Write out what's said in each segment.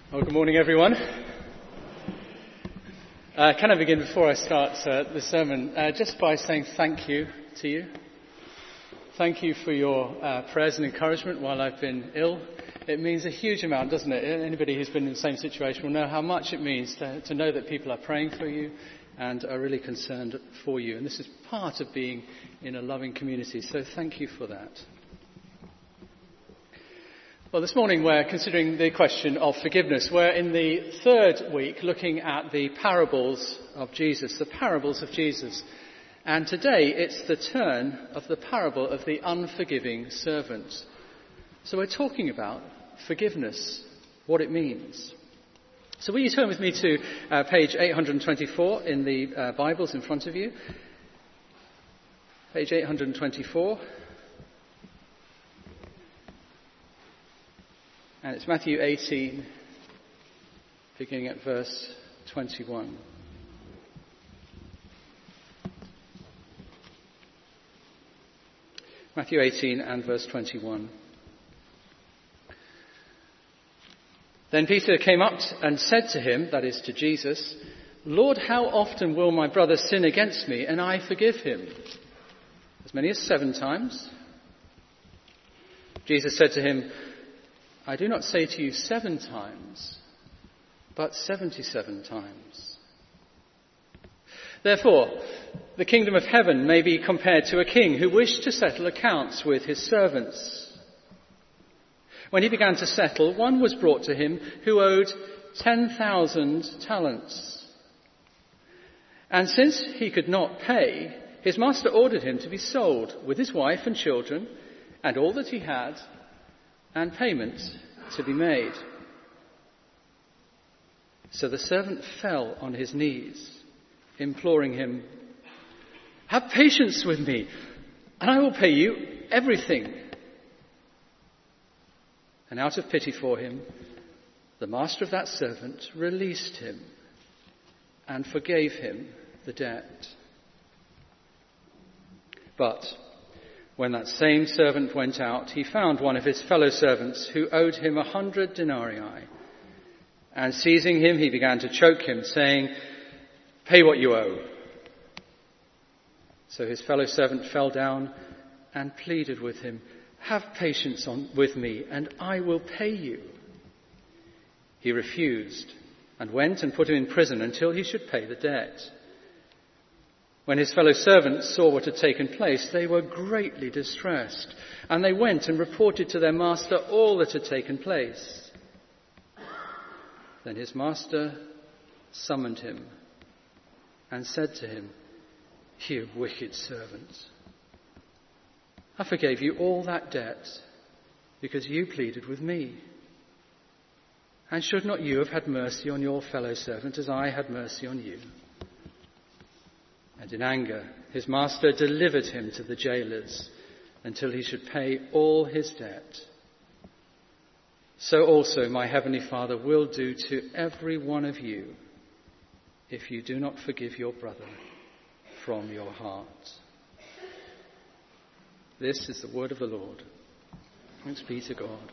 Well, good morning, everyone. Can I begin before I start the sermon just by saying thank you to you. Thank you for your prayers and encouragement while I've been ill. It means a huge amount, doesn't it? Anybody who's been in the same situation will know how much it means to know that people are praying for you and are really concerned for you. And this is part of being in a loving community, so thank you for that. Well, this morning we're considering the question of forgiveness. We're in the third week looking at the parables of Jesus, the parables of Jesus. And today it's the turn of the parable of the unforgiving servant. So we're talking about forgiveness, what it means. So will you turn with me to page 824 in the Bibles in front of you? Page 824. And it's Matthew 18, beginning at verse 21. Matthew 18 and verse 21. Then Peter came up and said to him, that is to Jesus, "Lord, how often will my brother sin against me and I forgive him? As many as 7 times?" Jesus said to him, "I do not say to you 7 times, but 77 times. Therefore, the kingdom of heaven may be compared to a king who wished to settle accounts with his servants. When he began to settle, one was brought to him who owed 10,000 talents. And since he could not pay, his master ordered him to be sold with his wife and children and all that he had, and payment to be made. So the servant fell on his knees, imploring him, 'Have patience with me, and I will pay you everything.' And out of pity for him, the master of that servant released him and forgave him the debt. But when that same servant went out, he found one of his fellow servants who owed him 100 denarii. And seizing him, he began to choke him, saying, 'Pay what you owe.' So his fellow servant fell down and pleaded with him, 'Have patience with me, and I will pay you.' He refused and went and put him in prison until he should pay the debt. When his fellow servants saw what had taken place, they were greatly distressed, and they went and reported to their master all that had taken place. Then his master summoned him and said to him, 'You wicked servant, I forgave you all that debt because you pleaded with me. And should not you have had mercy on your fellow servant as I had mercy on you?' And in anger, his master delivered him to the jailers until he should pay all his debt. So also my heavenly Father will do to every one of you if you do not forgive your brother from your heart." This is the word of the Lord. Thanks be to God.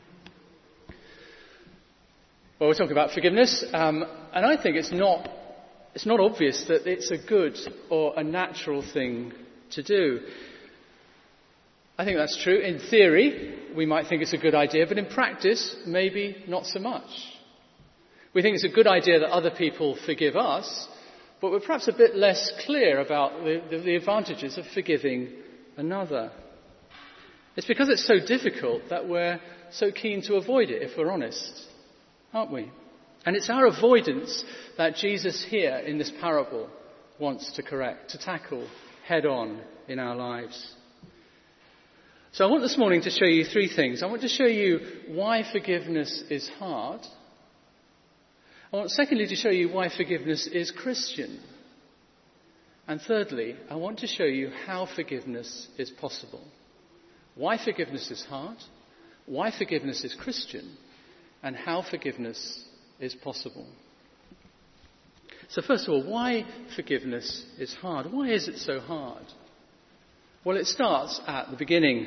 Well, we're talking about forgiveness, and I think it's not obvious that it's a good or a natural thing to do. I think that's true. In theory, we might think it's a good idea, but in practice, maybe not so much. We think it's a good idea that other people forgive us, but we're perhaps a bit less clear about the advantages of forgiving another. It's because it's so difficult that we're so keen to avoid it, if we're honest, aren't we? And it's our avoidance that Jesus here in this parable wants to correct, to tackle head on in our lives. So I want this morning to show you 3 things. I want to show you why forgiveness is hard. I want secondly to show you why forgiveness is Christian. And thirdly, I want to show you how forgiveness is possible. Why forgiveness is hard, why forgiveness is Christian, and how forgiveness is possible. So first of all, why forgiveness is hard? Why is it so hard? Well, it starts at the beginning.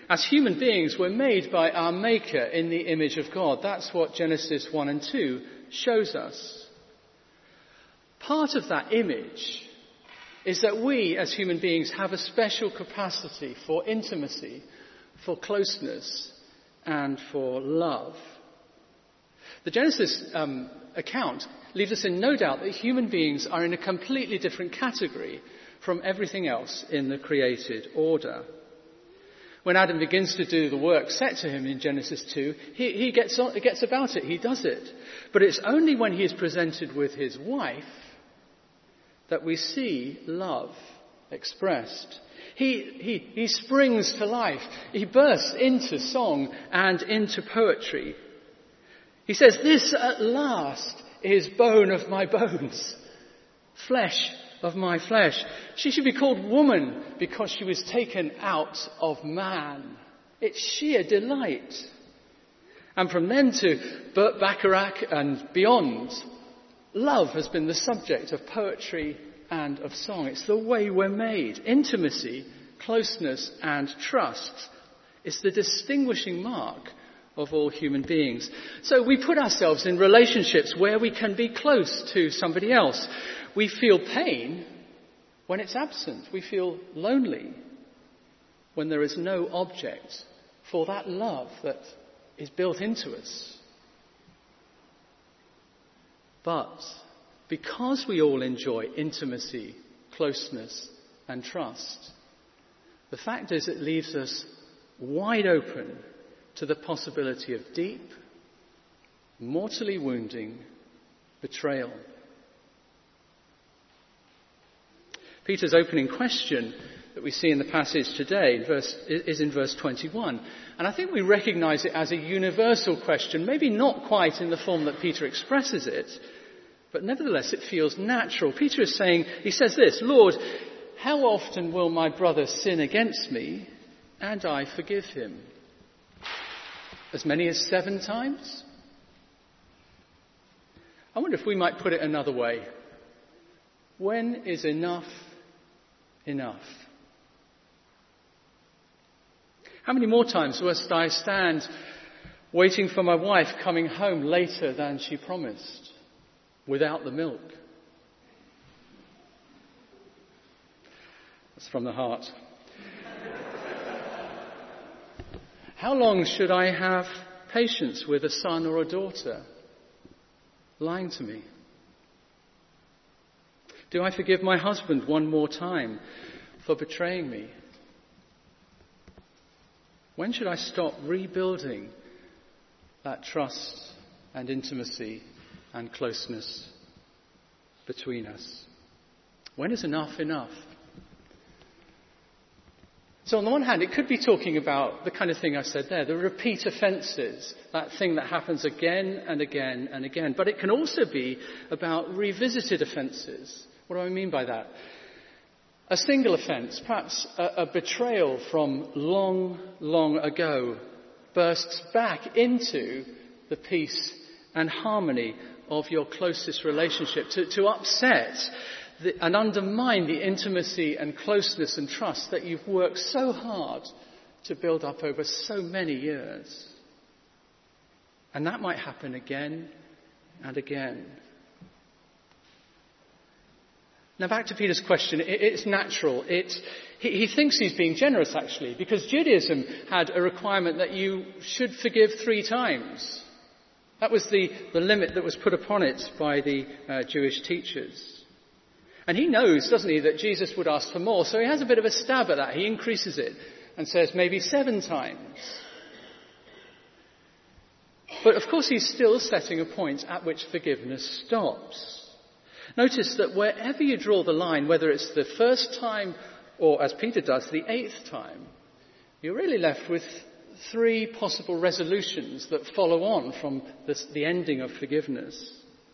As human beings, we're made by our Maker in the image of God. That's what Genesis 1 and 2 shows us. Part of that image is that we, as human beings, have a special capacity for intimacy, for closeness, and for love. The Genesis account leaves us in no doubt that human beings are in a completely different category from everything else in the created order. When Adam begins to do the work set to him in Genesis 2, he gets about it, he does it. But it's only when he is presented with his wife that we see love expressed. He springs to life. He bursts into song and into poetry. He says, "This at last is bone of my bones, flesh of my flesh. She should be called woman because she was taken out of man." It's sheer delight. And from then to Burt Bacharach and beyond, love has been the subject of poetry and of song. It's the way we're made. Intimacy, closeness and trust is the distinguishing mark of all human beings. So we put ourselves in relationships where we can be close to somebody else. We feel pain when it's absent. We feel lonely when there is no object for that love that is built into us. But because we all enjoy intimacy, closeness and trust, the fact is it leaves us wide open to the possibility of deep, mortally wounding betrayal. Peter's opening question that we see in the passage today is in verse 21. And I think we recognize it as a universal question, maybe not quite in the form that Peter expresses it, but nevertheless it feels natural. Peter is saying, he says this, "Lord, how often will my brother sin against me and I forgive him? As many as 7 times? I wonder if we might put it another way. When is enough enough? How many more times must I stand waiting for my wife coming home later than she promised, without the milk? That's from the heart. How long should I have patience with a son or a daughter lying to me? Do I forgive my husband one more time for betraying me? When should I stop rebuilding that trust and intimacy and closeness between us? When is enough enough? So on the one hand, it could be talking about the kind of thing I said there, the repeat offences, that thing that happens again and again and again. But it can also be about revisited offences. What do I mean by that? A single offence, perhaps a betrayal from long, long ago, bursts back into the peace and harmony of your closest relationship, to upset and undermine the intimacy and closeness and trust that you've worked so hard to build up over so many years. And that might happen again and again. Now back to Peter's question. It's natural. He thinks he's being generous, actually, because Judaism had a requirement that you should forgive 3 times. That was the limit that was put upon it by the Jewish teachers. And he knows, doesn't he, that Jesus would ask for more, so he has a bit of a stab at that. He increases it and says maybe 7 times. But of course he's still setting a point at which forgiveness stops. Notice that wherever you draw the line, whether it's the first time or, as Peter does, the 8th time, you're really left with 3 possible resolutions that follow on from the ending of forgiveness.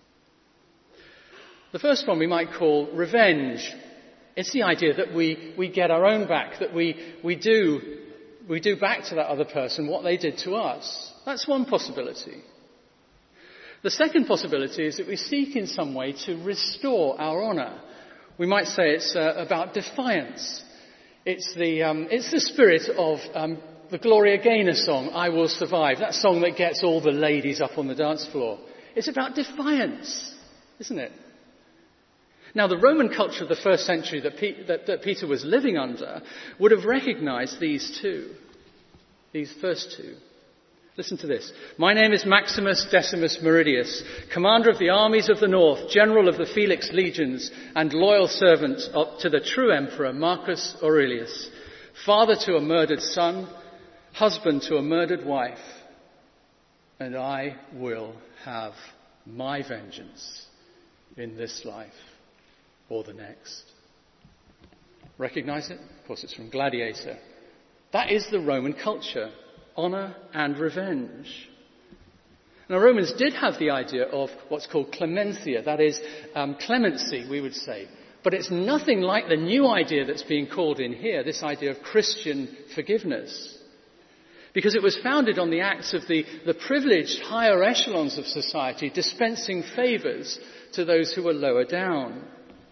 The first one we might call revenge. It's the idea that we get our own back, that we do back to that other person what they did to us. That's one possibility. The second possibility is that we seek in some way to restore our honour. We might say it's about defiance. It's the spirit of the Gloria Gaynor song, I Will Survive, that song that gets all the ladies up on the dance floor. It's about defiance, isn't it? Now, the Roman culture of the first century that Peter was living under would have recognized these first two. Listen to this. My name is Maximus Decimus Meridius, commander of the armies of the north, general of the Felix legions, and loyal servant to the true emperor Marcus Aurelius, father to a murdered son, husband to a murdered wife, and I will have my vengeance in this life or the next. Recognize it? Of course, it's from Gladiator. That is the Roman culture. Honour and revenge. Now, Romans did have the idea of what's called clementia, that is, clemency, we would say. But it's nothing like the new idea that's being called in here, this idea of Christian forgiveness. Because it was founded on the acts of the privileged higher echelons of society dispensing favours to those who were lower down.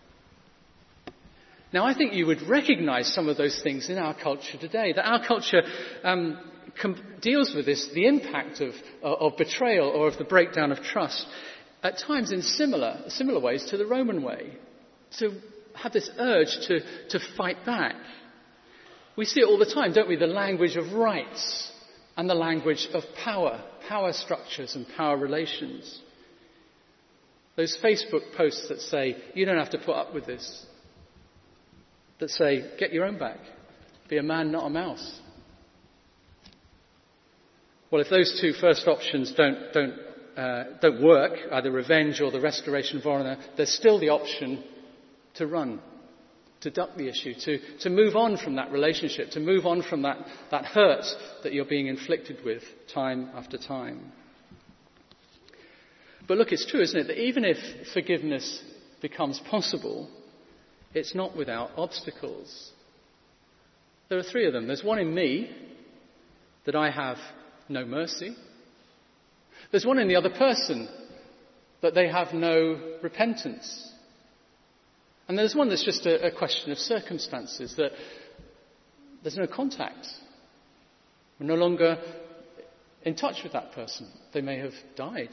Now, I think you would recognise some of those things in our culture today, that our culture deals with this, the impact of betrayal or of the breakdown of trust, at times in similar ways to the Roman way, to have this urge to fight back. We see it all the time, don't we? The language of rights and the language of power structures and power relations. Those Facebook posts that say, you don't have to put up with this, that say, get your own back, be a man, not a mouse. Well, if those two first options don't work, either revenge or the restoration of honour, there's still the option to run, to duck the issue, to move on from that relationship, to move on from that hurt that you're being inflicted with time after time. But look, it's true, isn't it, that even if forgiveness becomes possible, it's not without obstacles. There are three of them. There's one in me, that I have no mercy. There's one in the other person, that they have no repentance. And there's one that's just a question of circumstances, that there's no contact. We're no longer in touch with that person. They may have died.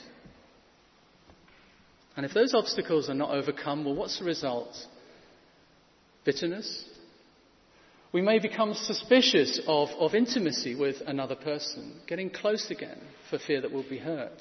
And if those obstacles are not overcome, well, what's the result? Bitterness. We may become suspicious of intimacy with another person, getting close again for fear that we'll be hurt.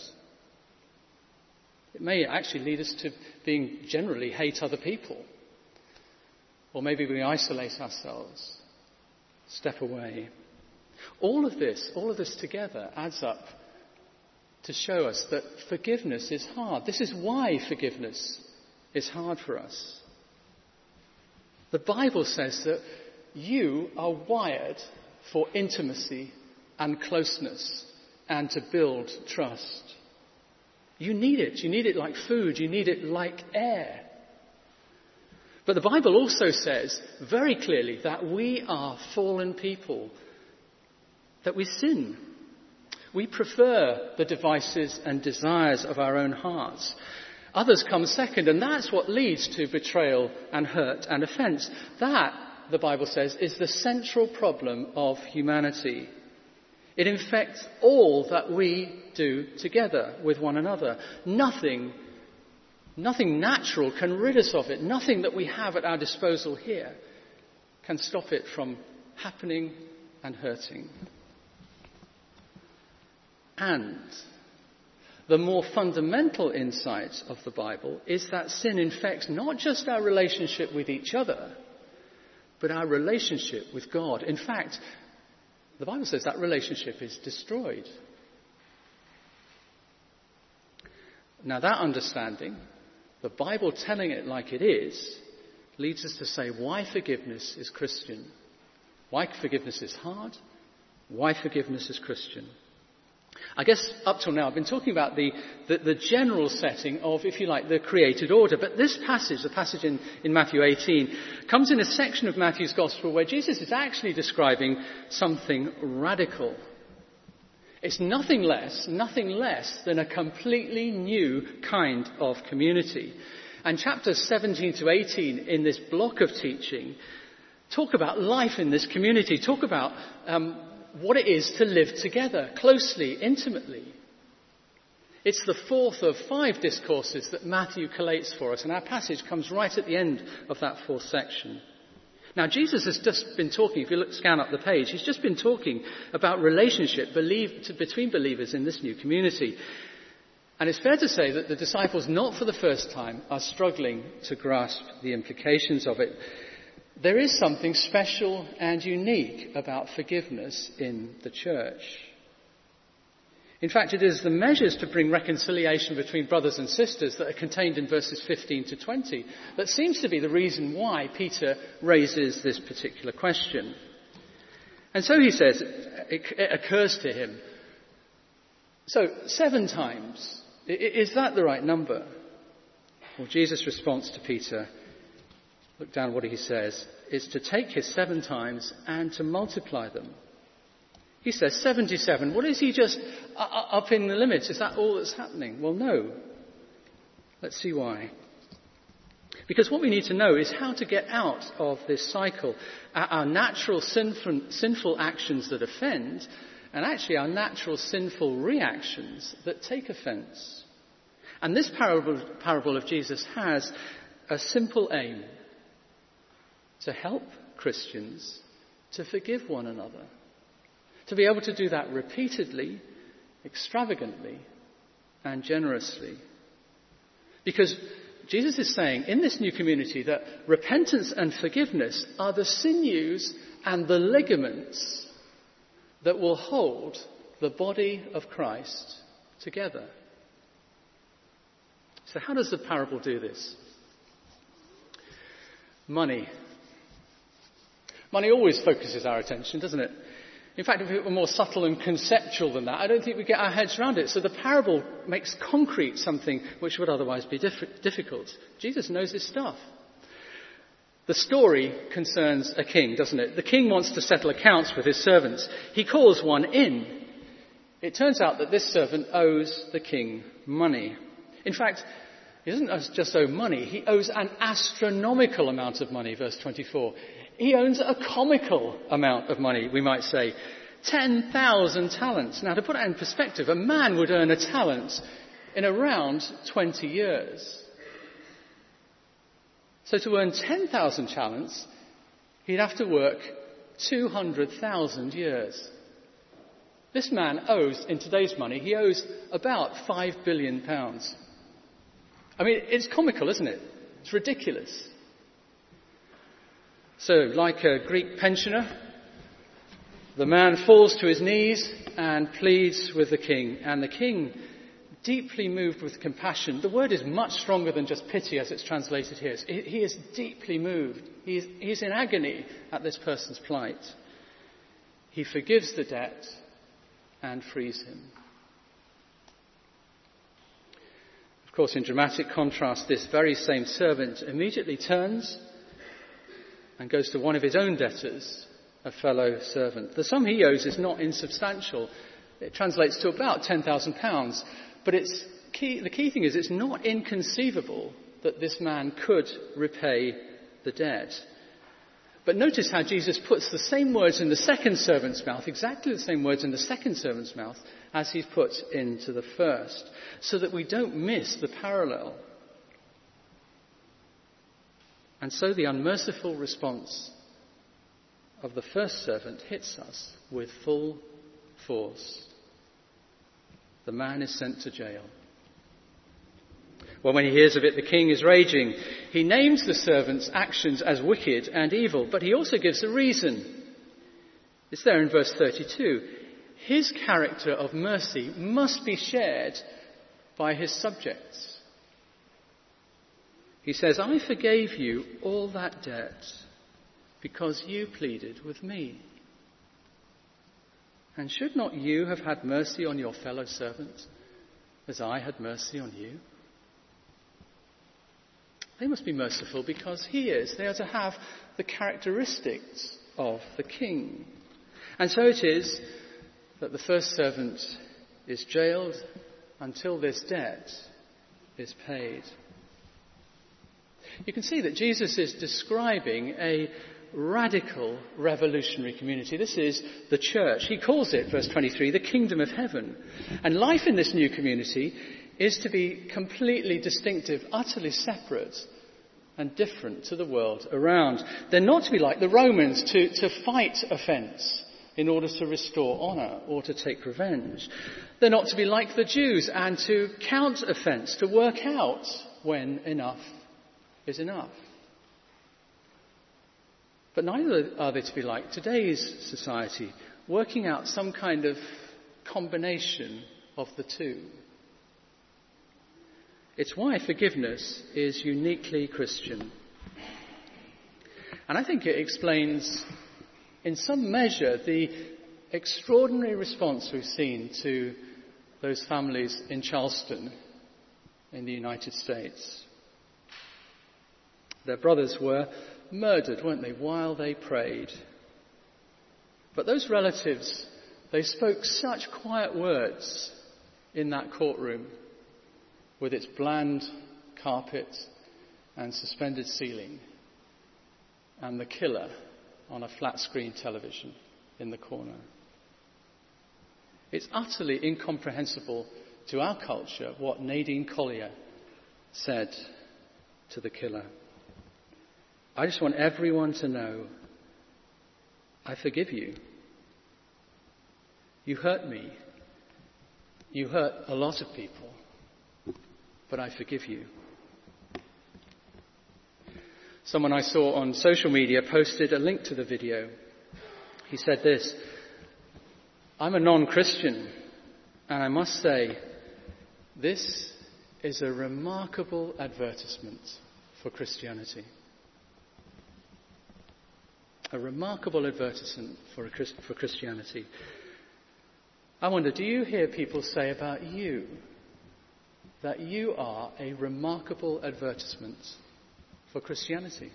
It may actually lead us to being generally hate other people. Or maybe we isolate ourselves, step away. All of this together adds up to show us that forgiveness is hard. This is why forgiveness is hard for us. The Bible says that you are wired for intimacy and closeness and to build trust. You need it. You need it like food. You need it like air. But the Bible also says very clearly that we are fallen people, that we sin. We prefer the devices and desires of our own hearts. Others come second, and that's what leads to betrayal and hurt and offence. That, the Bible says, is the central problem of humanity. It infects all that we do together with one another. Nothing natural can rid us of it. Nothing that we have at our disposal here can stop it from happening and hurting. And the more fundamental insight of the Bible is that sin infects not just our relationship with each other, but our relationship with God. In fact, the Bible says that relationship is destroyed. Now, that understanding, the Bible telling it like it is, leads us to say why forgiveness is Christian. Why forgiveness is hard. Why forgiveness is Christian. I guess up till now I've been talking about the general setting of, if you like, the created order. But this passage, the passage in Matthew 18, comes in a section of Matthew's Gospel where Jesus is actually describing something radical. It's nothing less than a completely new kind of community. And chapters 17 to 18 in this block of teaching talk about life in this community, talk about what it is to live together, closely, intimately. It's the fourth of 5 discourses that Matthew collates for us, and our passage comes right at the end of that 4th section. Now, Jesus has just been talking, if you scan up the page, he's just been talking about relationship between believers in this new community. And it's fair to say that the disciples, not for the first time, are struggling to grasp the implications of it. There is something special and unique about forgiveness in the church. In fact, it is the measures to bring reconciliation between brothers and sisters that are contained in verses 15 to 20 that seems to be the reason why Peter raises this particular question. And so he says, it occurs to him, so 7 times, is that the right number? Well, Jesus' response to Peter, look down what he says, is to take his 7 times and to multiply them. He says 77. What is he just up in the limits? Is that all that's happening? Well, no. Let's see why. Because what we need to know is how to get out of this cycle. Our natural sinful actions that offend, and actually our natural sinful reactions that take offence. And this parable of Jesus has a simple aim: to help Christians to forgive one another. To be able to do that repeatedly, extravagantly, and generously. Because Jesus is saying in this new community that repentance and forgiveness are the sinews and the ligaments that will hold the body of Christ together. So how does the parable do this? Money. Money always focuses our attention, doesn't it? In fact, if it were more subtle and conceptual than that, I don't think we get our heads around it. So the parable makes concrete something which would otherwise be difficult. Jesus knows his stuff. The story concerns a king, doesn't it? The king wants to settle accounts with his servants. He calls one in. It turns out that this servant owes the king money. In fact, he doesn't just owe money, he owes an astronomical amount of money, verse 24. He owes a comical amount of money, we might say. 10,000 talents. Now, to put that in perspective, a man would earn a talent in around 20 years. So to earn 10,000 talents, he'd have to work 200,000 years. This man owes, in today's money, he owes about £5 billion. I mean, it's comical, isn't it? It's ridiculous. So, like a Greek pensioner, the man falls to his knees and pleads with the king. And the king, deeply moved with compassion, the word is much stronger than just pity as it's translated here. He is deeply moved. He's in agony at this person's plight. He forgives the debt and frees him. Of course, in dramatic contrast, this very same servant immediately turns and goes to one of his own debtors, a fellow servant. The sum he owes is not insubstantial. It translates to about £10,000. But the key thing is it's not inconceivable that this man could repay the debt. But notice how Jesus puts the same words in the second servant's mouth, exactly the same words in the second servant's mouth as he's put into the first, so that we don't miss the parallel. And so the unmerciful response of the first servant hits us with full force. The man is sent to jail. Well, when he hears of it, the king is raging. He names the servant's actions as wicked and evil, but he also gives a reason. It's there in verse 32. His character of mercy must be shared by his subjects. He says, I forgave you all that debt because you pleaded with me. And should not you have had mercy on your fellow servant as I had mercy on you? They must be merciful because he is. They are to have the characteristics of the king. And so it is that the first servant is jailed until this debt is paid. You can see that Jesus is describing a radical, revolutionary community. This is the church. He calls it, verse 23, the kingdom of heaven. And life in this new community is to be completely distinctive, utterly separate and different to the world around. They're not to be like the Romans, to fight offence in order to restore honour or to take revenge. They're not to be like the Jews and to count offence, to work out when enough is enough. But neither are they to be like today's society, working out some kind of combination of the two. It's why forgiveness is uniquely Christian. And I think it explains, in some measure, the extraordinary response we've seen to those families in Charleston in the United States. Their brothers were murdered, weren't they, while they prayed. But those relatives, they spoke such quiet words in that courtroom with its bland carpet and suspended ceiling and the killer on a flat screen television in the corner. It's utterly incomprehensible to our culture what Nadine Collier said to the killer. I just want everyone to know, I forgive you. You hurt me. You hurt a lot of people. But I forgive you. Someone I saw on social media posted a link to the video. He said this: I'm a non-Christian, and I must say, this is a remarkable advertisement for Christianity. A remarkable advertisement for Christianity. I wonder, do you hear people say about you that you are a remarkable advertisement for Christianity?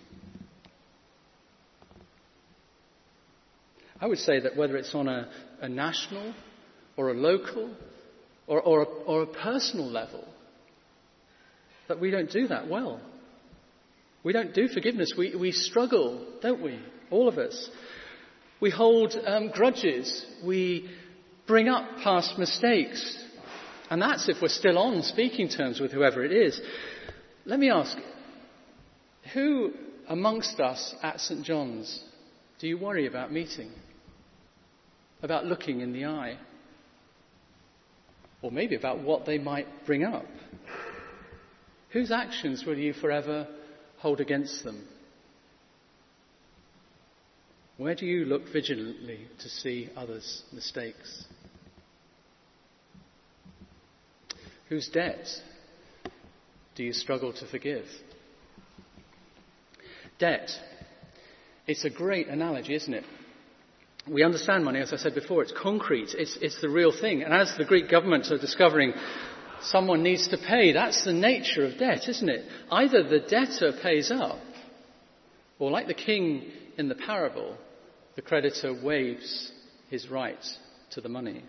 I would say that whether it's on a national or a local or a personal level, that we don't do that well. We don't do forgiveness. We struggle, don't we? All of us. We hold grudges. We bring up past mistakes. And that's if we're still on speaking terms with whoever it is. Let me ask, who amongst us at St. John's do you worry about meeting? About looking in the eye? Or maybe about what they might bring up? Whose actions will you forever hold against them? Where do you look vigilantly to see others' mistakes? Whose debt do you struggle to forgive? Debt. It's a great analogy, isn't it? We understand money, as I said before, it's concrete, it's the real thing. And as the Greek government are discovering, someone needs to pay. That's the nature of debt, isn't it? Either the debtor pays up, or like the king in the parable, the creditor waives his right to the money.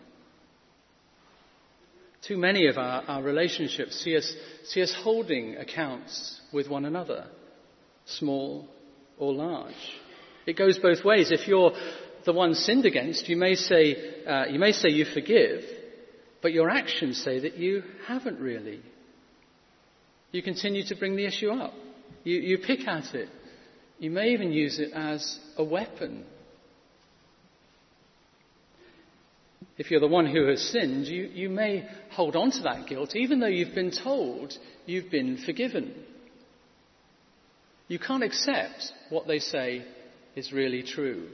Too many of our relationships see us holding accounts with one another, small or large. It goes both ways. If you're the one sinned against, you may say you forgive, but your actions say that you haven't really. You continue to bring the issue up. You pick at it. You may even use it as a weapon. If you're the one who has sinned, you may hold on to that guilt, even though you've been told you've been forgiven. You can't accept what they say is really true.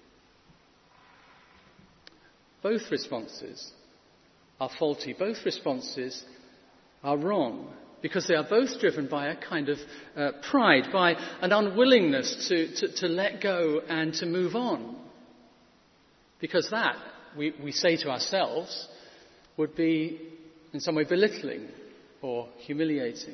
Both responses are faulty. Both responses are wrong, because they are both driven by a kind of pride, by an unwillingness to let go and to move on. Because that, we say to ourselves, would be in some way belittling or humiliating.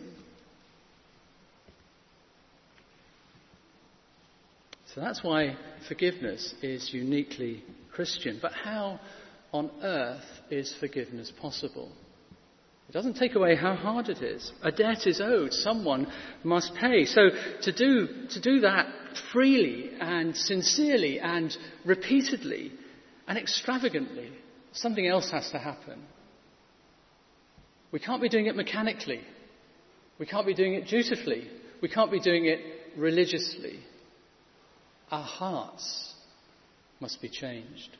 So that's why forgiveness is uniquely Christian. But how on earth is forgiveness possible? It doesn't take away how hard it is. A debt is owed. Someone must pay. So to do that freely and sincerely and repeatedly and extravagantly, something else has to happen. We can't be doing it mechanically. We can't be doing it dutifully. We can't be doing it religiously. Our hearts must be changed.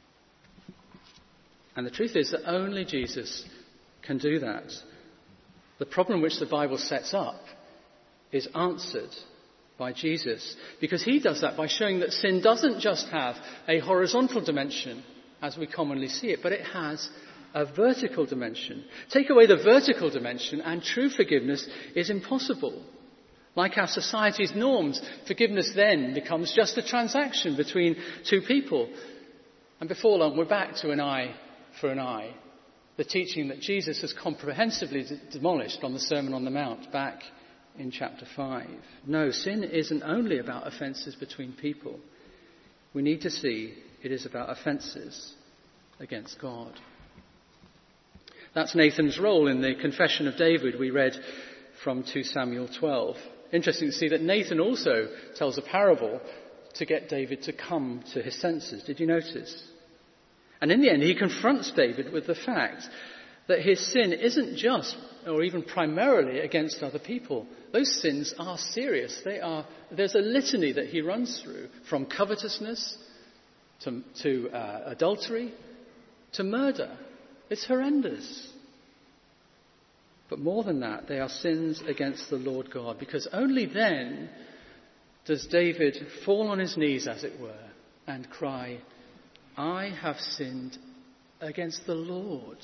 And the truth is that only Jesus can do that. The problem which the Bible sets up is answered by Jesus, because he does that by showing that sin doesn't just have a horizontal dimension as we commonly see it, but it has a vertical dimension. Take away the vertical dimension and true forgiveness is impossible. Like our society's norms, forgiveness then becomes just a transaction between two people. And before long, we're back to an eye for an eye. The teaching that Jesus has comprehensively demolished on the Sermon on the Mount back in chapter 5. No, sin isn't only about offences between people. We need to see it is about offences against God. That's Nathan's role in the confession of David we read from 2 Samuel 12. Interesting to see that Nathan also tells a parable to get David to come to his senses. Did you notice? And in the end, he confronts David with the fact that his sin isn't just or even primarily against other people. Those sins are serious. There's a litany that he runs through, from covetousness to adultery to murder. It's horrendous. But more than that, they are sins against the Lord God, because only then does David fall on his knees, as it were, and cry, I have sinned against the Lord.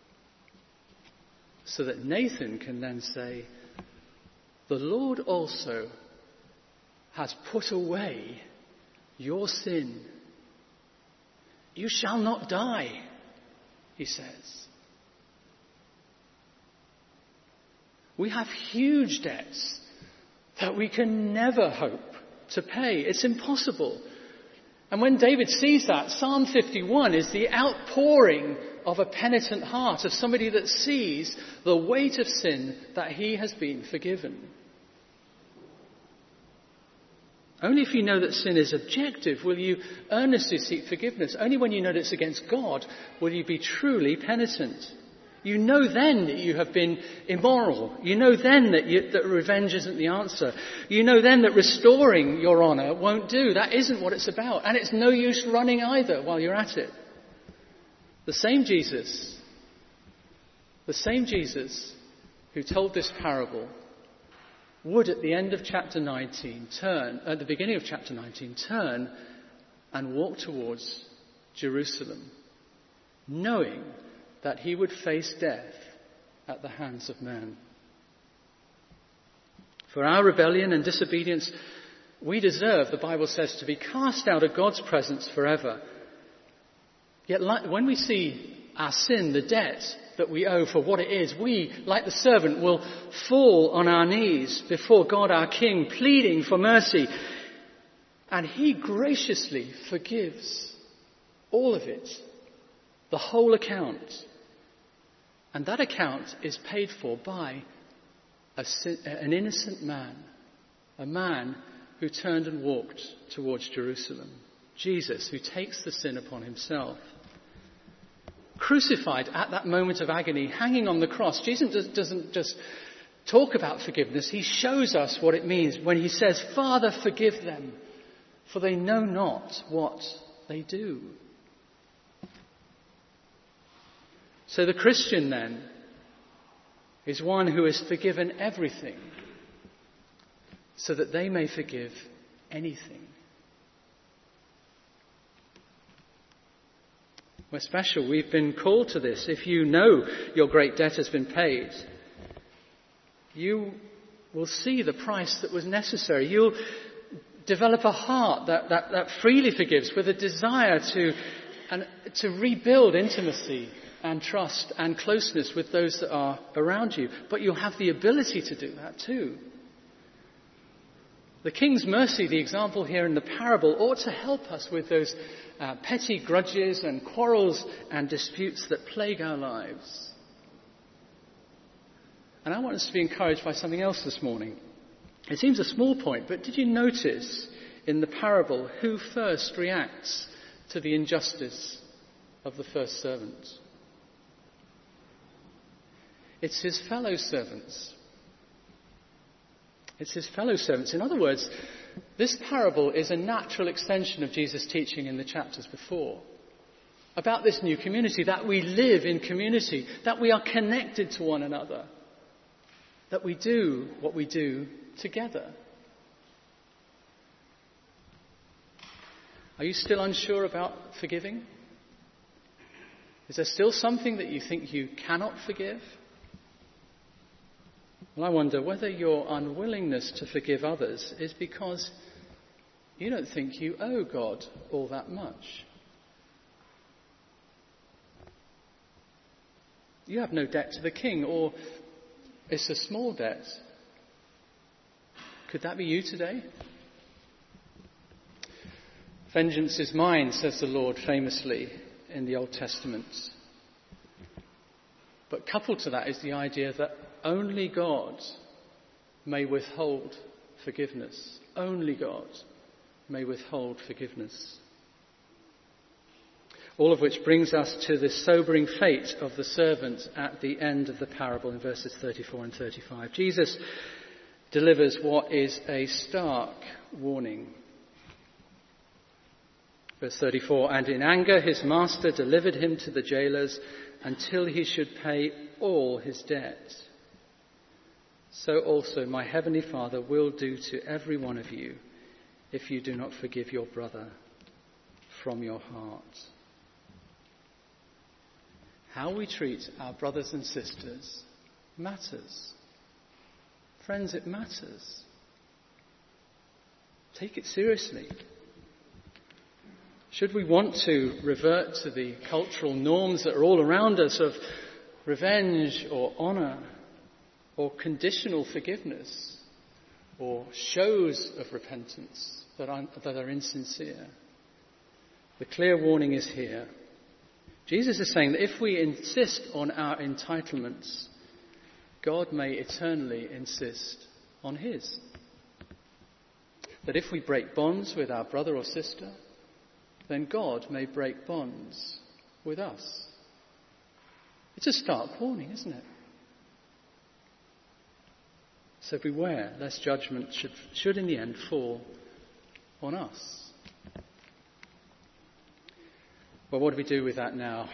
So that Nathan can then say, the Lord also has put away your sin. You shall not die, he says. We have huge debts that we can never hope to pay. It's impossible. And when David sees that, Psalm 51 is the outpouring of a penitent heart, of somebody that sees the weight of sin that he has been forgiven. Only if you know that sin is objective will you earnestly seek forgiveness. Only when you know that it's against God will you be truly penitent. You know then that you have been immoral. You know then that revenge isn't the answer. You know then that restoring your honour won't do. That isn't what it's about. And it's no use running either while you're at it. The same Jesus who told this parable would at the end of chapter 19 at the beginning of chapter 19, turn and walk towards Jerusalem, knowing that he would face death at the hands of man. For our rebellion and disobedience, we deserve, the Bible says, to be cast out of God's presence forever. Yet when we see our sin, the debt that we owe for what it is, we, like the servant, will fall on our knees before God our King, pleading for mercy. And he graciously forgives all of it, the whole account. And that account is paid for by an innocent man, a man who turned and walked towards Jerusalem. Jesus, who takes the sin upon himself. Crucified at that moment of agony, hanging on the cross, Jesus doesn't just talk about forgiveness. He shows us what it means when he says, Father, forgive them, for they know not what they do. So the Christian then is one who has forgiven everything so that they may forgive anything. We're special. We've been called to this. If you know your great debt has been paid, you will see the price that was necessary. You'll develop a heart that freely forgives, with a desire to rebuild intimacy and trust and closeness with those that are around you. But you'll have the ability to do that too. The King's mercy, the example here in the parable, ought to help us with those petty grudges and quarrels and disputes that plague our lives. And I want us to be encouraged by something else this morning. It seems a small point, but did you notice in the parable who first reacts to the injustice of the first servant? It's his fellow servants. It's his fellow servants. In other words, this parable is a natural extension of Jesus' teaching in the chapters before about this new community, that we live in community, that we are connected to one another, that we do what we do together. Are you still unsure about forgiving? Is there still something that you think you cannot forgive? Well, I wonder whether your unwillingness to forgive others is because you don't think you owe God all that much. You have no debt to the king, or it's a small debt. Could that be you today? Vengeance is mine, says the Lord famously in the Old Testament. But coupled to that is the idea that only God may withhold forgiveness. Only God may withhold forgiveness. All of which brings us to the sobering fate of the servant at the end of the parable in verses 34 and 35. Jesus delivers what is a stark warning. Verse 34, and in anger his master delivered him to the jailers until he should pay all his debt. So also my heavenly Father will do to every one of you if you do not forgive your brother from your heart. How we treat our brothers and sisters matters. Friends, it matters. Take it seriously. Should we want to revert to the cultural norms that are all around us of revenge or honour or conditional forgiveness or shows of repentance that are insincere? The clear warning is here. Jesus is saying that if we insist on our entitlements, God may eternally insist on his. That if we break bonds with our brother or sister, then God may break bonds with us. It's a stark warning, isn't it? So beware, lest judgment should in the end fall on us. Well, what do we do with that now?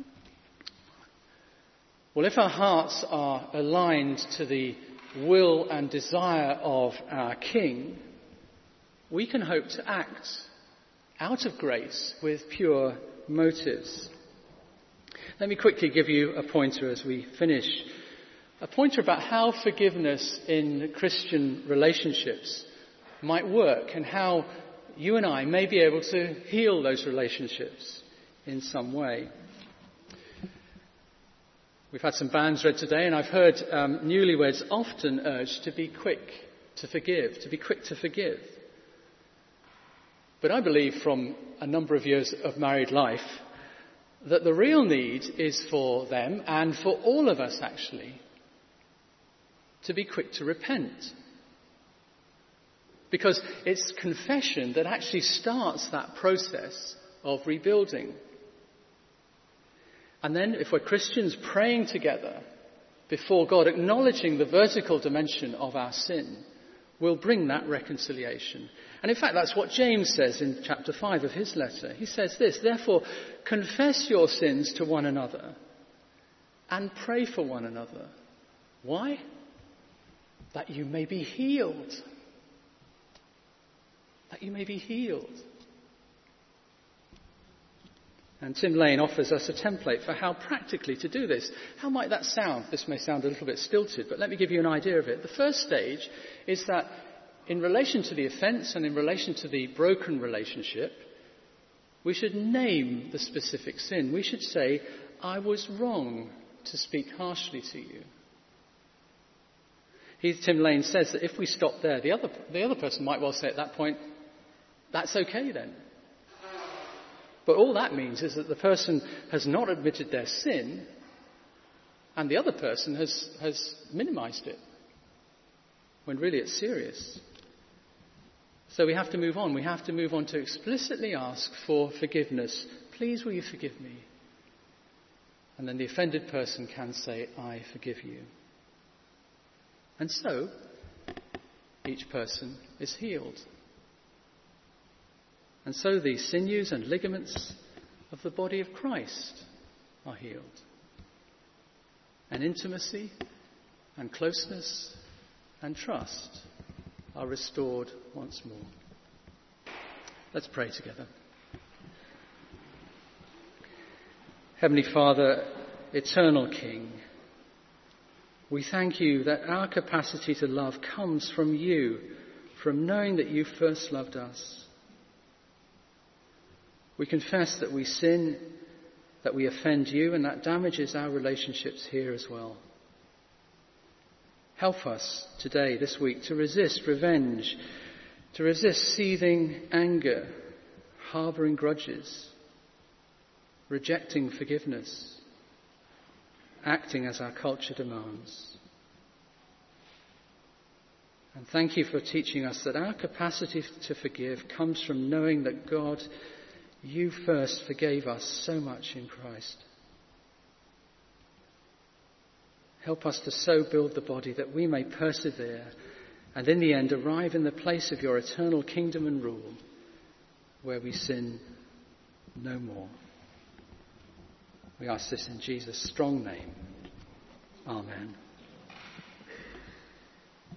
Well, if our hearts are aligned to the will and desire of our King, we can hope to act out of grace with pure motives. Let me quickly give you a pointer as we finish. A pointer about how forgiveness in Christian relationships might work and how you and I may be able to heal those relationships in some way. We've had some bands read today, and I've heard newlyweds often urged to be quick to forgive, to be quick to forgive. But I believe from a number of years of married life that the real need is for them, and for all of us actually, to be quick to repent. Because it's confession that actually starts that process of rebuilding. And then if we're Christians praying together before God, acknowledging the vertical dimension of our sin, will bring that reconciliation. And in fact, that's what James says in chapter 5 of his letter. He says this, therefore, confess your sins to one another and pray for one another. Why? That you may be healed. That you may be healed. And Tim Lane offers us a template for how practically to do this. How might that sound? This may sound a little bit stilted, but let me give you an idea of it. The first stage is that in relation to the offence and in relation to the broken relationship, we should name the specific sin. We should say, I was wrong to speak harshly to you. Tim Lane says that if we stop there, the other person might well say at that point, that's okay then. But all that means is that the person has not admitted their sin, And the other person has minimized it, when really it's serious. So we have to move on. We have to move on to explicitly ask for forgiveness. Please, will you forgive me? And then the offended person can say, I forgive you. And so, each person is healed. And so the sinews and ligaments of the body of Christ are healed. And intimacy and closeness and trust are restored once more. Let's pray together. Heavenly Father, eternal King, we thank you that our capacity to love comes from you, from knowing that you first loved us. We confess that we sin, that we offend you, and that damages our relationships here as well. Help us today, this week, to resist revenge, to resist seething anger, harbouring grudges, rejecting forgiveness, acting as our culture demands. And thank you for teaching us that our capacity to forgive comes from knowing that God, you first forgave us so much in Christ. Help us to so build the body that we may persevere and in the end arrive in the place of your eternal kingdom and rule, where we sin no more. We ask this in Jesus' strong name. Amen.